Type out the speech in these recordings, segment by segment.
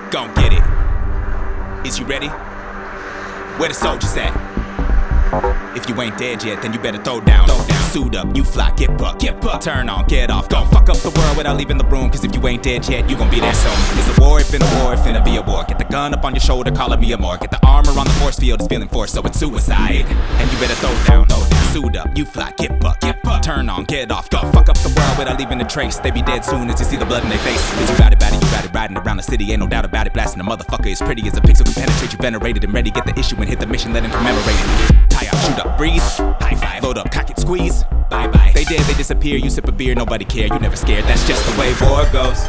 Gon' get it. Is you ready? Where the soldiers at? If you ain't dead yet, then you better throw down. Suit up, you fly, get buck. Turn on, get off. Don't fuck up the world without leaving the room. Cause if you ain't dead yet, you gon' be there soon. It's a war, it finna be a war. Get the gun up on your shoulder, call it me a more. Get the armor on the force field, it's feeling force, so it's suicide. And you better throw down. Suit up, you fly, get buck. Turn on, get off. Don't fuck up the world without leaving a trace. They be dead soon as you see the blood in their face. Cause you got it, you got it, riding around the city, ain't no doubt about it. Blasting a motherfucker as pretty as a pixel can penetrate. You venerated and ready, get the issue and hit the mission, let him commemorate it. Tie out, shoot up, breathe. High five, load up, cock it, squeeze. Bye bye. They dead, they disappear. You sip a beer, nobody care. You never scared. That's just the way war goes.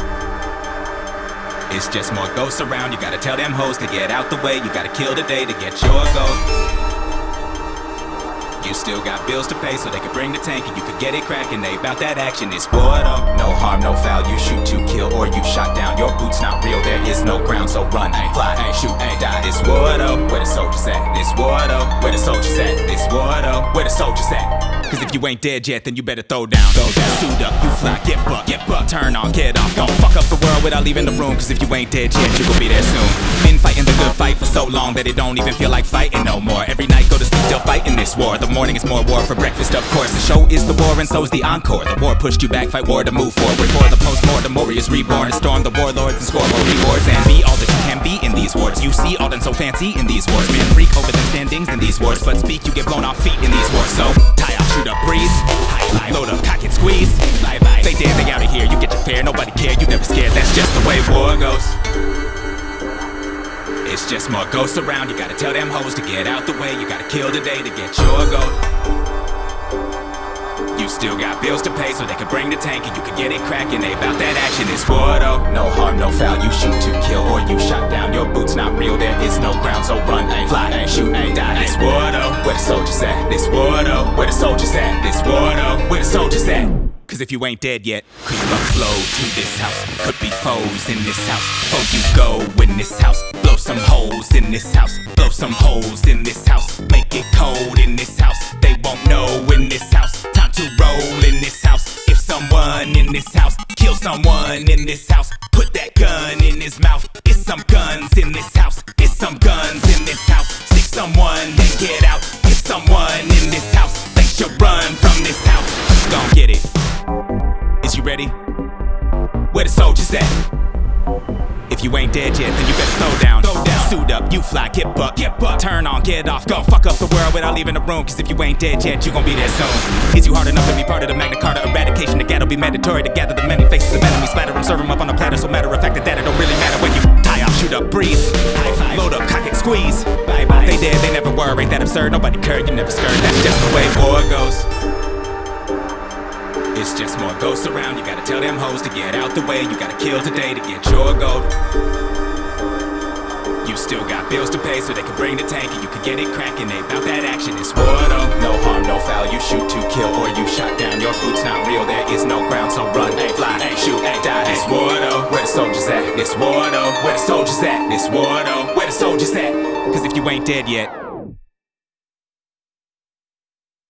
It's just more ghosts around. You gotta tell them hoes to get out the way. You gotta kill the day to get your goal. You still got bills to pay, so they could bring the tank and you could get it crackin'. They bout that action. It's war though. No harm, no foul. You shoot to kill or you shot down. Your boots not real. There is no ground, so run, ain't fly, ain't shoot, ain't die. It's war though. Where the soldiers at? It's war though. Where the soldiers at? It's war though. Where the soldiers at? Cause if you ain't dead yet, then you better throw down. Suit up, you fly, get buck. Turn on, get off. Don't fuck up the world without leaving the room. Cause if you ain't dead yet, you gon' be there soon. Been fighting the good fight for so long that it don't even feel like fighting no more. Every night go to sleep still fighting this war. The morning is more war for breakfast, of course. The show is the war and so's the encore. The war pushed you back, fight war to move forward. For the post-mortem warriors reborn. Storm the warlords and score more rewards. And be all that you can be in these wars. You see all done so fancy in these wars. Man, freak over the standings in these wars. But speak, you get blown off feet in these wars. So, tie up, shoot up, breathe. High five, load up, cock it, squeeze. Bye bye. They dead, they out of here. You get your fare, nobody care. You never scared. That's just the way war goes. It's just more ghosts around. You gotta tell them hoes to get out the way. You gotta kill the day to get your goal. You still got bills to pay, so they can bring the tank and you can get it crackin'. They bout that action. It's war though. No harm, no foul. You shoot to kill or you shot down. Your boots not real. There is no ground, so run, ain't fly, ain't shoot, ain't die. It's war though. Where the soldiers at? This war though. Where the soldiers at? This war though. Where the soldiers at? Cause if you ain't dead yet, could you upload to this house? Could be foes in this house. Before you go in this house, blow some holes in this house. Blow some holes in this house. Make it cold in this house. They won't know in this house. Time to roll in this house. If someone in this house kill someone in this house, put that gun in his mouth. It's some guns in this house. It's some guns in this house. Stick someone, then get out. It's someone in this house. They should run from this house. Gon' get it. Is you ready? Where the soldiers at? If you ain't dead yet, then you better throw down. Suit up, you fly, get buck. Turn on, get off. Go fuck up the world without leaving the room. Cause if you ain't dead yet, you gon' be there soon. Is you hard enough to be part of the Magna Carta eradication? The gatto be mandatory to gather the many faces of enemies. Splatter them, serve them up on a platter. So matter of fact that it don't really matter when you tie off, shoot up, breathe. High five, load up, cock it, squeeze. Bye bye. They dead, they never were. Ain't that absurd? Nobody cared, you never scared. That's just the way war goes. It's just more ghosts around. You gotta tell them hoes to get out the way. You gotta kill today to get your gold. You still got bills to pay, so they can bring the tank and you can get it crackin'. They bout that action. It's war though. No harm, no foul. You shoot to kill or you shot down. Your boots not real. There is no ground, so run, ain't fly, ain't shoot, ain't die. It's war though. Where the soldiers at? It's war though. Where the soldiers at? It's war though. Where the soldiers at? Cause if you ain't dead yet,